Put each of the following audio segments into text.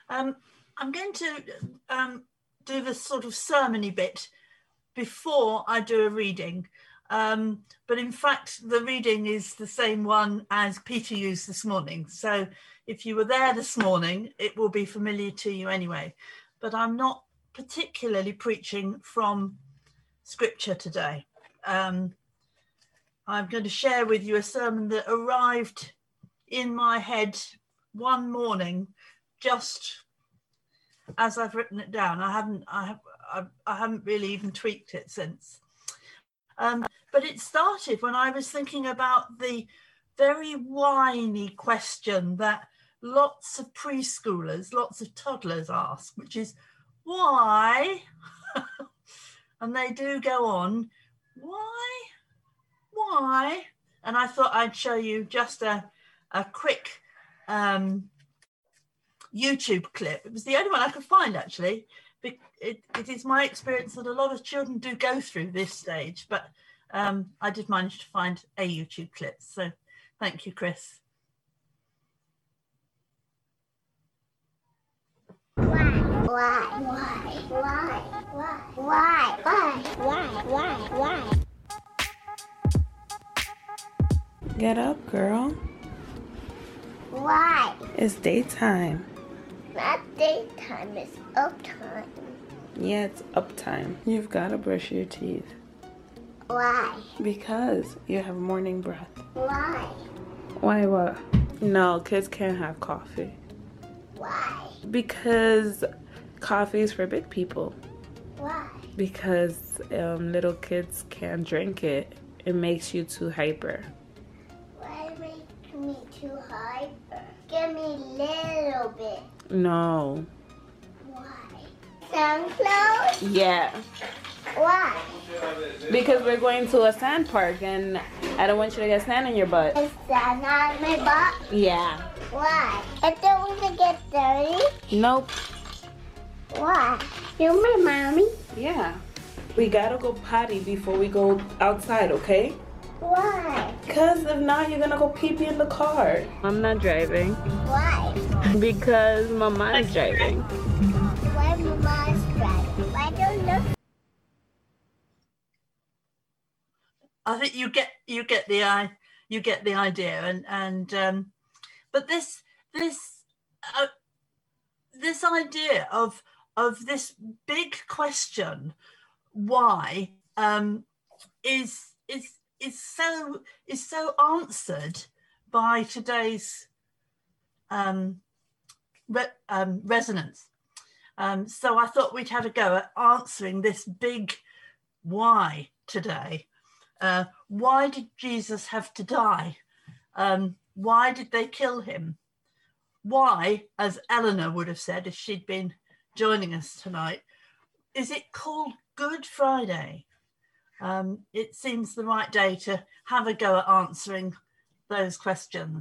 I'm going to do the sort of sermony bit before I do a reading. But in fact, the reading is the same one as Peter used this morning. So if you were there this morning, it will be familiar to you anyway. But I'm not particularly preaching from scripture today. I'm going to share with you a sermon that arrived in my head one morning, just as I've written it down. I haven't really even tweaked it since. But it started when I was thinking about the very whiny question that lots of preschoolers, lots of toddlers ask, which is, why? And they do go on, why? And I thought I'd show you just a quick YouTube clip. It was the only one I could find, actually. It is my experience that a lot of children do go through this stage, but I did manage to find a YouTube clip. So thank you, Chris. Why? Get up, girl. Why? It's daytime. Not daytime, it's uptime. Yeah, it's uptime. You've got to brush your teeth. Why? Because you have morning breath. Why? Why what? No, kids can't have coffee. Why? Because coffee is for big people. Why? Because little kids can't drink it. It makes you too hyper. Why make me too hyper? Give me a little bit. No. Why? Sun clothes? Yeah. Why? Because we're going to a sand park and I don't want you to get sand in your butt. Is sand on my butt? Yeah. Why? I don't want to get dirty. Nope. Why? You're my mommy. Yeah. We gotta go potty before we go outside, okay? Why? Because if not, you're gonna go pee-pee in the car. I'm not driving. Why? Because Mama is driving. Why Mama's driving? I don't know. I think you get the idea, and but this idea of this big question, why, is so answered by today's resonance. So I thought we'd have a go at answering this big why today. Why did Jesus have to die? Why did they kill him? Why, as Eleanor would have said if she'd been joining us tonight, is it called Good Friday? It seems the right day to have a go at answering those questions.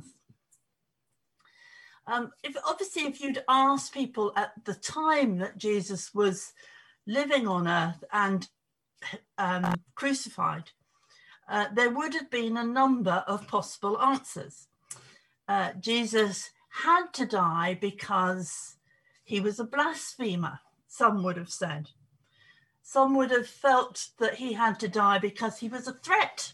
If you'd asked people at the time that Jesus was living on earth and crucified, there would have been a number of possible answers. Jesus had to die because he was a blasphemer, some would have said. Some would have felt that he had to die because he was a threat.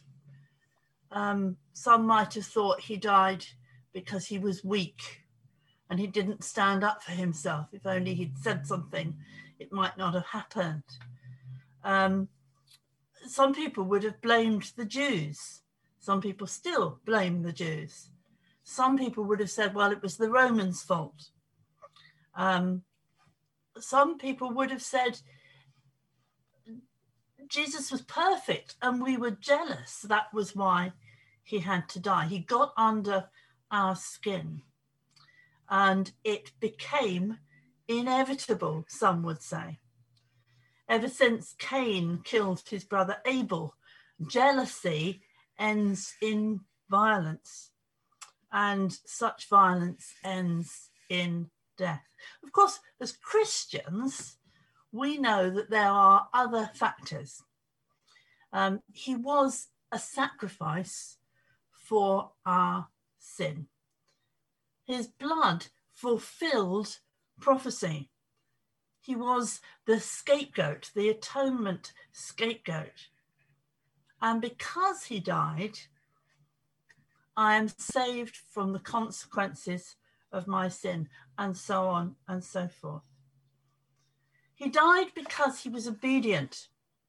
Some might have thought he died because he was weak and he didn't stand up for himself. If only he'd said something, it might not have happened. Some people would have blamed the Jews. Some people still blame the Jews. Some people would have said, well, it was the Romans' fault. Some people would have said, Jesus was perfect and we were jealous. That was why he had to die. He got under our skin and it became inevitable, some would say. Ever since Cain killed his brother Abel, jealousy ends in violence, and such violence ends in death. Of course, as Christians, we know that there are other factors. He was a sacrifice for our sin. His blood fulfilled prophecy. He was the scapegoat, the atonement scapegoat. And because he died, I am saved from the consequences of my sin, and so on and so forth. He died because he was obedient.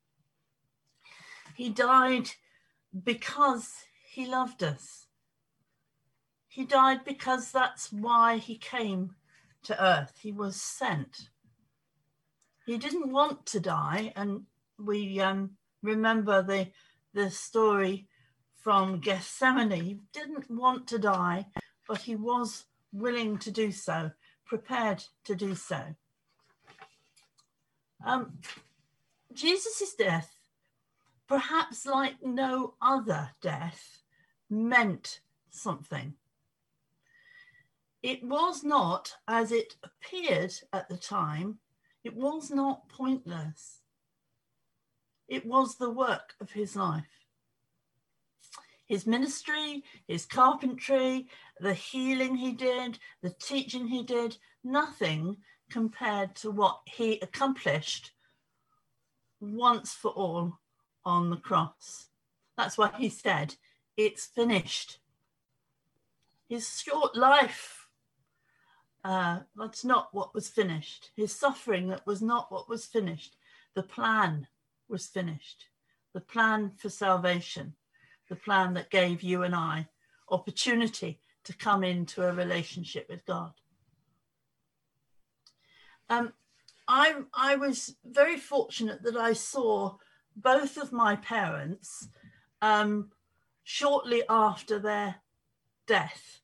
He died because he loved us. He died because that's why he came to earth. He was sent. He didn't want to die, and we remember the story from Gethsemane. He didn't want to die, but he was willing to do so, prepared to do so. Jesus' death, perhaps like no other death, meant something. It was not, as it appeared at the time, it was not pointless. It was the work of his life. His ministry, his carpentry, the healing he did, the teaching he did, nothing compared to what he accomplished once for all on the cross. That's why he said, it's finished. His short life, that's not what was finished. His suffering, that was not what was finished. The plan was finished. The plan for salvation, the plan that gave you and I opportunity to come into a relationship with God. I was very fortunate that I saw both of my parents shortly after their death.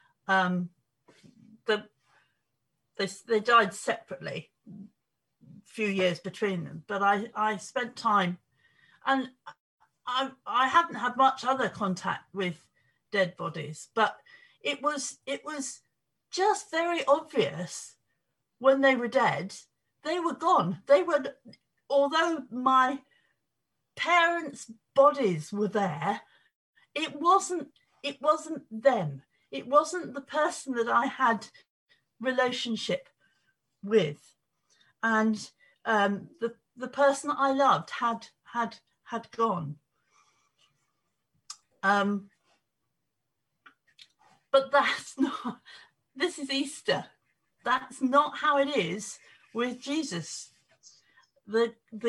They died separately, a few years between them, but I spent time, and I haven't had much other contact with dead bodies, but it was just very obvious when they were dead, they were gone. They were, although my parents' bodies were there, it wasn't them. It wasn't the person that I had relationship with, and the person that I loved had gone. But that's not. This is Easter. That's not how it is with Jesus. We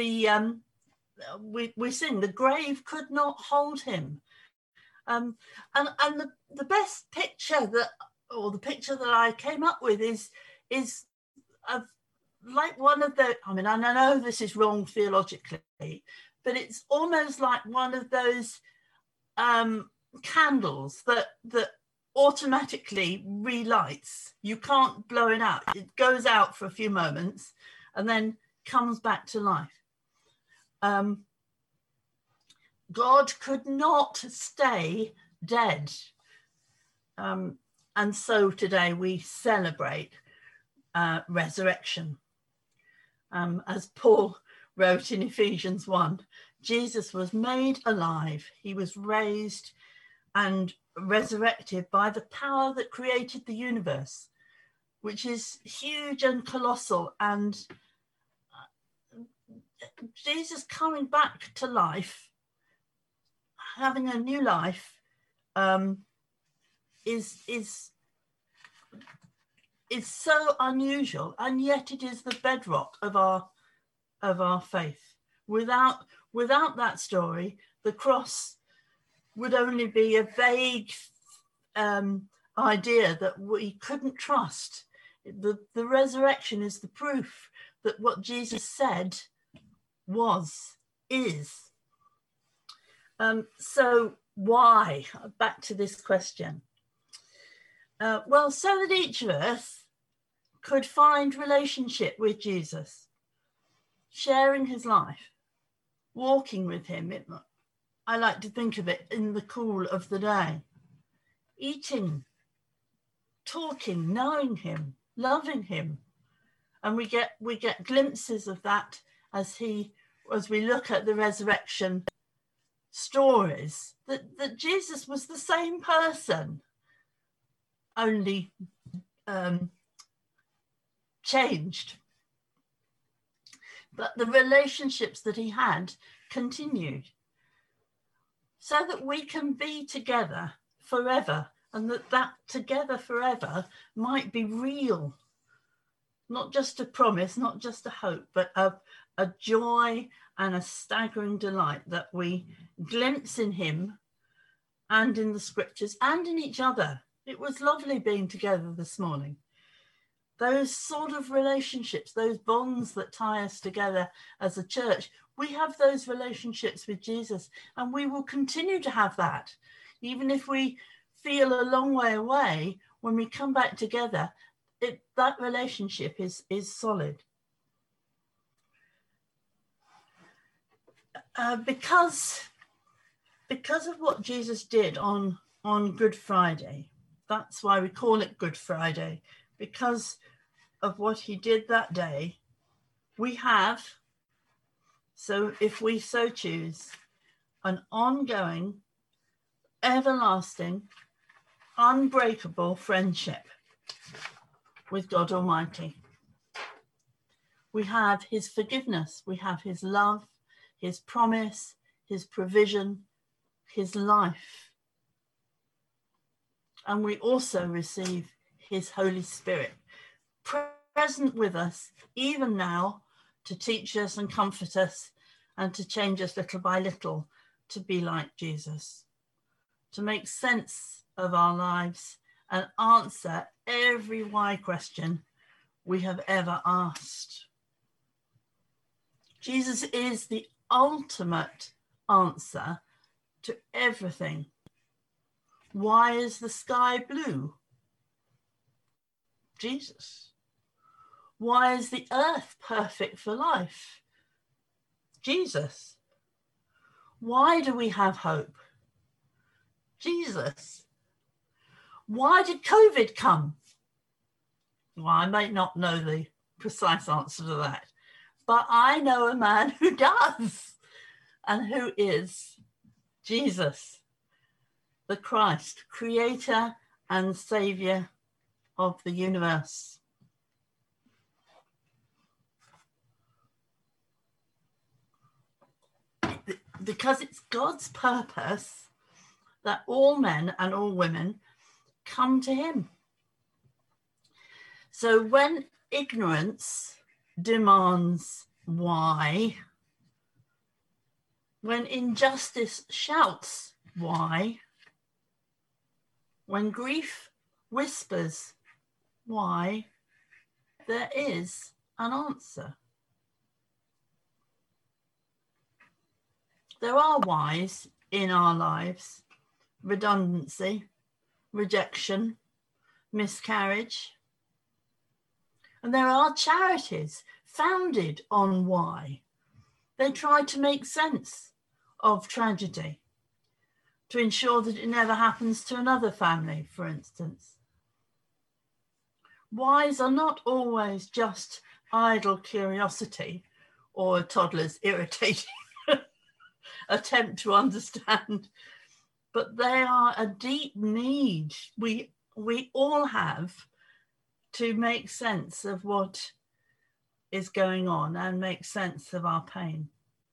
sing, the grave could not hold him. And the best picture the picture that I came up with is of like one of the, I mean, I know this is wrong theologically, but it's almost like one of those candles that automatically relights. You can't blow it out. It goes out for a few moments and then comes back to life. God could not stay dead. And so today we celebrate resurrection. As Paul wrote in Ephesians 1, Jesus was made alive. He was raised and resurrected by the power that created the universe, which is huge and colossal. And Jesus coming back to life, having a new life, is so unusual, and yet it is the bedrock of our faith. Without that story, the cross would only be a vague idea that we couldn't trust. The resurrection is the proof that what Jesus said is. So why? Back to this question. Well, so that each of us could find relationship with Jesus, sharing his life, walking with him. I like to think of it in the cool of the day, eating, talking, knowing him, loving him. And we get glimpses of that as we look at the resurrection stories, that Jesus was the same person, only changed. But the relationships that he had continued, so that we can be together forever, and that together forever might be real. Not just a promise, not just a hope, but a joy and a staggering delight that we glimpse in him and in the scriptures and in each other. It was lovely being together this morning. Those sort of relationships, those bonds that tie us together as a church, we have those relationships with Jesus, and we will continue to have that. Even if we feel a long way away, when we come back together, that relationship is solid. Because of what Jesus did on Good Friday, that's why we call it Good Friday, because of what he did that day, we have, so if we so choose, an ongoing, everlasting, unbreakable friendship with God Almighty. We have his forgiveness, we have his love, his promise, his provision, his life. And we also receive his Holy Spirit, present with us even now, to teach us and comfort us and to change us little by little to be like Jesus, to make sense of our lives and answer every why question we have ever asked. Jesus is the ultimate answer to everything. Why is the sky blue? Jesus. Why is the earth perfect for life? Jesus. Why do we have hope? Jesus. Why did COVID come? Well, I may not know the precise answer to that, but I know a man who does, and who is Jesus, the Christ, creator and savior of the universe. Because it's God's purpose that all men and all women come to him. So when ignorance demands why, when injustice shouts why, when grief whispers why, there is an answer. There are whys in our lives: redundancy, rejection, miscarriage. And there are charities founded on why. They try to make sense of tragedy to ensure that it never happens to another family, for instance. Whys are not always just idle curiosity or a toddler's irritating attempt to understand, but they are a deep need we all have to make sense of what is going on and make sense of our pain.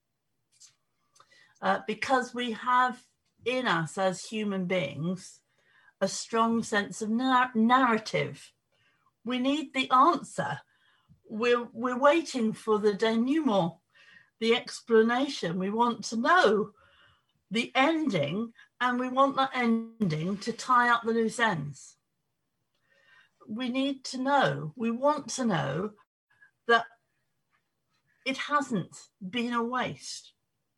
Because we have in us as human beings a strong sense of narrative. We need the answer. We're waiting for the denouement, the explanation. We want to know the ending, and we want that ending to tie up the loose ends. We need to know, we want to know that it hasn't been a waste.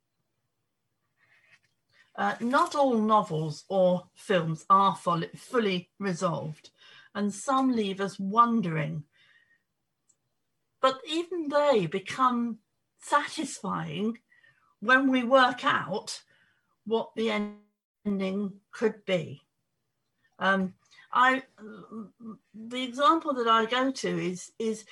Not all novels or films are fully resolved, and some leave us wondering. But even they become satisfying when we work out what the ending could be. The example that I go to is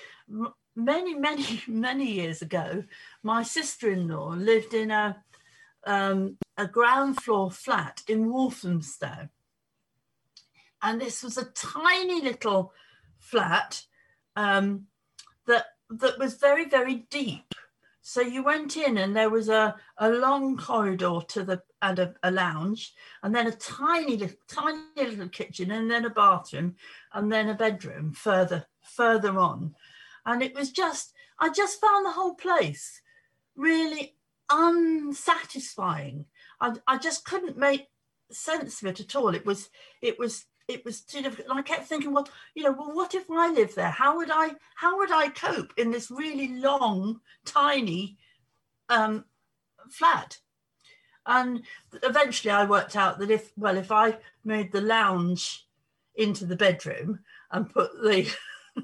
many years ago, my sister-in-law lived in a ground floor flat in Walthamstow. And this was a tiny little flat, that was very, very deep. So you went in and there was a long corridor and a lounge, and then a tiny little kitchen, and then a bathroom, and then a bedroom further on. And it was I just found the whole place really unsatisfying. I just couldn't make sense of it at all. It was too difficult. And I kept thinking, well, what if I lived there? How would I cope in this really long, tiny flat? And eventually I worked out that if I made the lounge into the bedroom and put the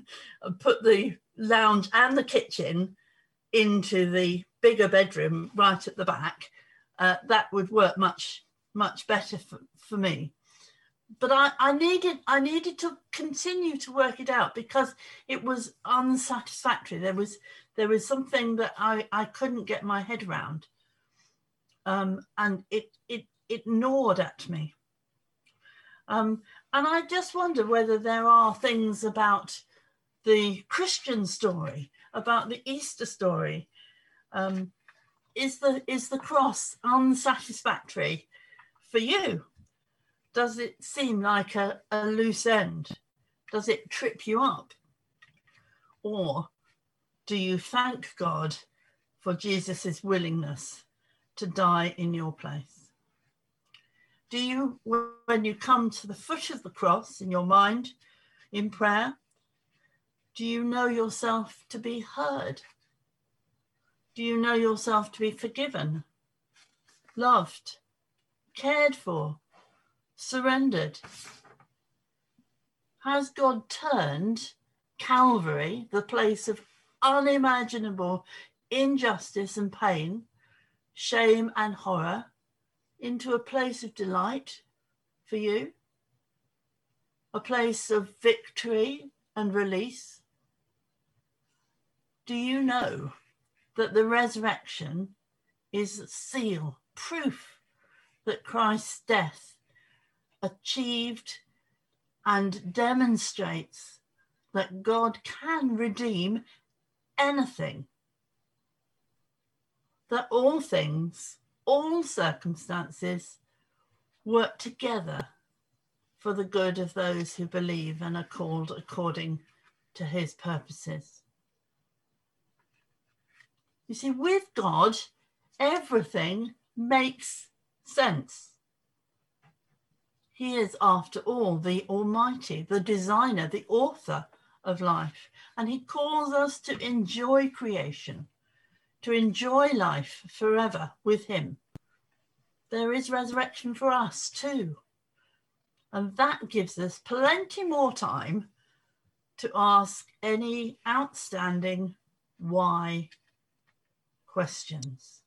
lounge and the kitchen into the bigger bedroom right at the back, that would work much better for me. But I needed to continue to work it out because it was unsatisfactory. There was something that I couldn't get my head around, and it gnawed at me. And I just wonder whether there are things about the Christian story, about the Easter story. Is the cross unsatisfactory for you? Does it seem like a loose end? Does it trip you up? Or do you thank God for Jesus's willingness to die in your place? Do you, when you come to the foot of the cross in your mind, in prayer, do you know yourself to be heard? Do you know yourself to be forgiven, loved, cared for, surrendered? Has God turned Calvary, the place of unimaginable injustice and pain, shame and horror, into a place of delight for you? A place of victory and release? Do you know that the resurrection is a seal, proof that Christ's death achieved and demonstrates that God can redeem anything, that all things, all circumstances work together for the good of those who believe and are called according to his purposes? You see, with God, everything makes sense. He is, after all, the Almighty, the designer, the author of life. And he calls us to enjoy creation, to enjoy life forever with him. There is resurrection for us too. And that gives us plenty more time to ask any outstanding why questions.